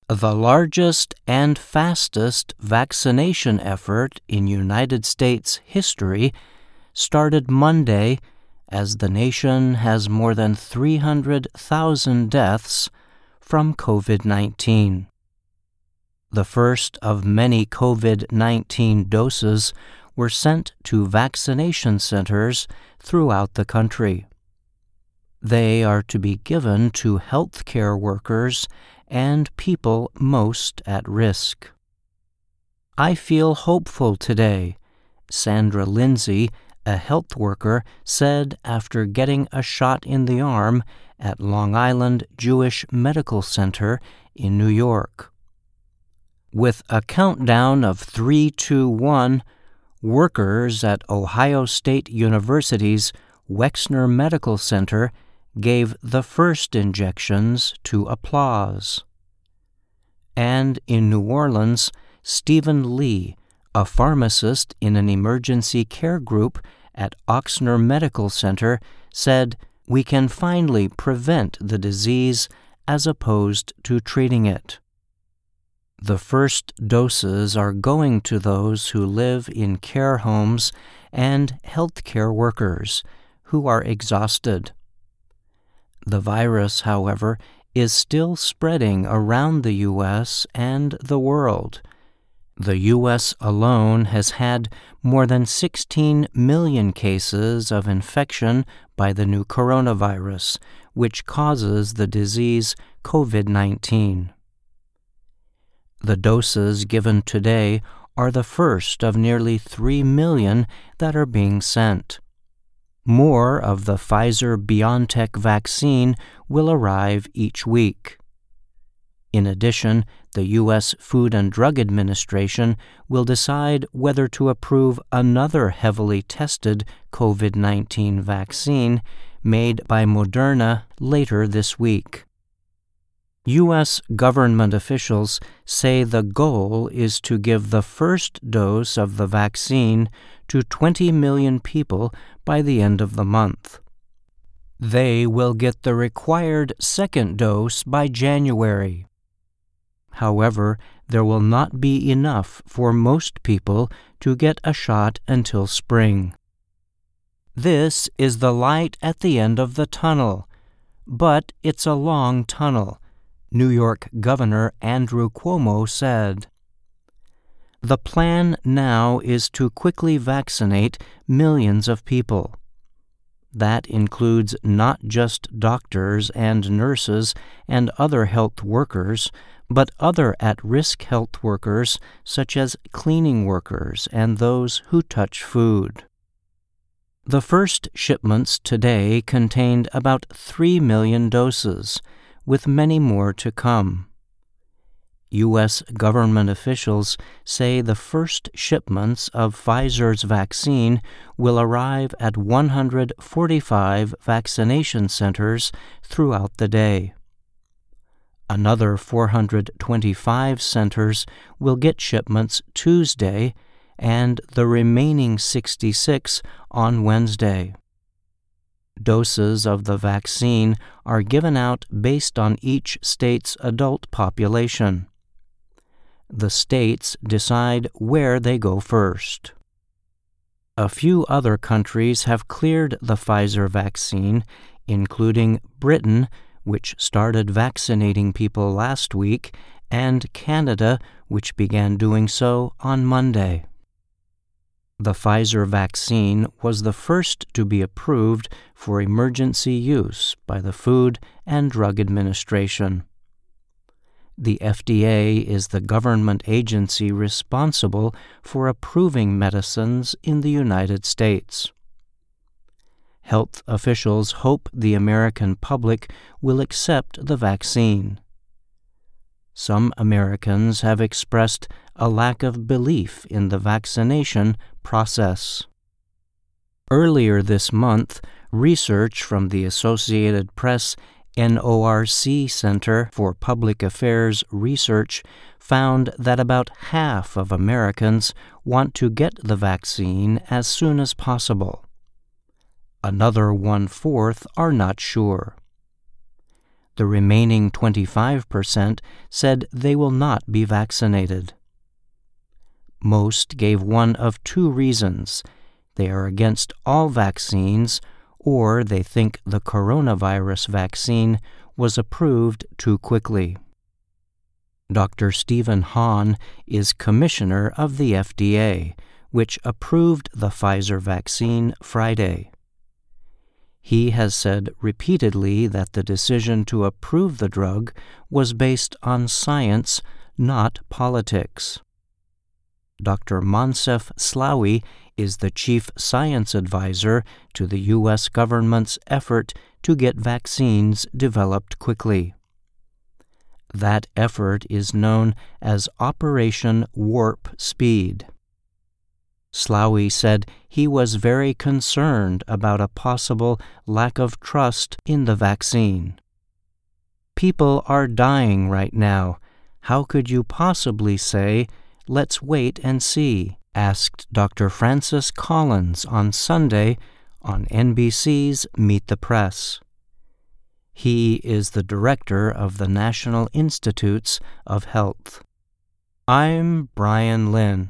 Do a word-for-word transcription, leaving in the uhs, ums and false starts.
The largest and fastest vaccination effort in United States history started Monday as the nation has more than three hundred thousand deaths from covid nineteen. The first of many covid nineteen doses were sent to vaccination centers throughout the country. They are to be given to healthcare workers and people most at risk. I feel hopeful today, Sandra Lindsay, a health worker, said after getting a shot in the arm at Long Island Jewish Medical Center in New York. With a countdown of three, two, one, workers at Ohio State University's Wexner Medical Center gave the first injections to applause. And in New Orleans, Stephen Lee, a pharmacist in an emergency care group at Ochsner Medical Center, said, "We can finally prevent the disease as opposed to treating it." The first doses are going to those who live in care homes and healthcare workers who are exhausted. The virus, however, is still spreading around the U S and the world. The U S alone has had more than sixteen million cases of infection by the new coronavirus, which causes the disease covid nineteen. The doses given today are the first of nearly three million that are being sent. More of the Pfizer-BioNTech vaccine will arrive each week. In addition, the U S Food and Drug Administration will decide whether to approve another heavily tested covid nineteen vaccine made by Moderna later this week. U S government officials say the goal is to give the first dose of the vaccine to twenty million people by the end of the month. They will get the required second dose by January. However, there will not be enough for most people to get a shot until spring. This is the light at the end of the tunnel, but it's a long tunnel, New York Governor Andrew Cuomo said. The plan now is to quickly vaccinate millions of people. That includes not just doctors and nurses and other health workers, but other at-risk health workers such as cleaning workers and those who touch food. The first shipments today contained about three million doses, with many more to come. U S government officials say the first shipments of Pfizer's vaccine will arrive at one hundred forty-five vaccination centers throughout the day. Another four hundred twenty-five centers will get shipments Tuesday and the remaining sixty-six on Wednesday. Doses of the vaccine are given out based on each state's adult population. The states decide where they go first. A few other countries have cleared the Pfizer vaccine, including Britain, which started vaccinating people last week, and Canada, which began doing so on Monday. The Pfizer vaccine was the first to be approved for emergency use by the Food and Drug Administration. The F D A is the government agency responsible for approving medicines in the United States. Health officials hope the American public will accept the vaccine. Some Americans have expressed a lack of belief in the vaccination process. Earlier this month, research from the Associated Press N O R C Center for Public Affairs Research found that about half of Americans want to get the vaccine as soon as possible. Another one-fourth are not sure. The remaining twenty-five percent said they will not be vaccinated. Most gave one of two reasons. They are against all vaccines, or they think the coronavirus vaccine was approved too quickly. Doctor Stephen Hahn is commissioner of the F D A, which approved the Pfizer vaccine Friday. He has said repeatedly that the decision to approve the drug was based on science, not politics. Doctor Moncef Slaoui is the chief science advisor to the U S government's effort to get vaccines developed quickly. That effort is known as Operation Warp Speed. Slaoui said he was very concerned about a possible lack of trust in the vaccine. People are dying right now. How could you possibly say, "Let's wait and see," asked Doctor Francis Collins on Sunday on N B C's Meet the Press. He is the director of the National Institutes of Health. I'm Brian Lynn.